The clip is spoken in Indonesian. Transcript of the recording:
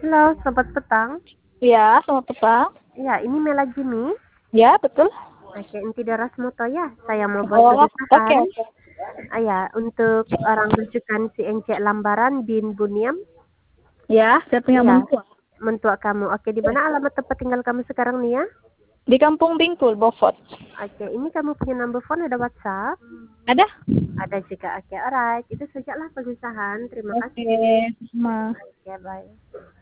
Halo, selamat petang. Ya, selamat petang. Ya, ini Mela Jimmy. Ya, betul. Oke, Inti Daras Moto ya. Saya mau buat Oh, oke, tulisan. oke. Ya, untuk orang rujukan si Encek Lambaran bin Buniam. Ya, saya punya Iya, mentua. mentua kamu. Oke, di mana alamat tempat tinggal kamu sekarang nih ya? Di Kampung Bingkul, Beaufort. Oke, ini kamu punya number phone, ada WhatsApp? Ada? Ada juga. Oke, alright. Itu sajalah perusahaan. Terima Oke, kasih. sama. Oke, bye.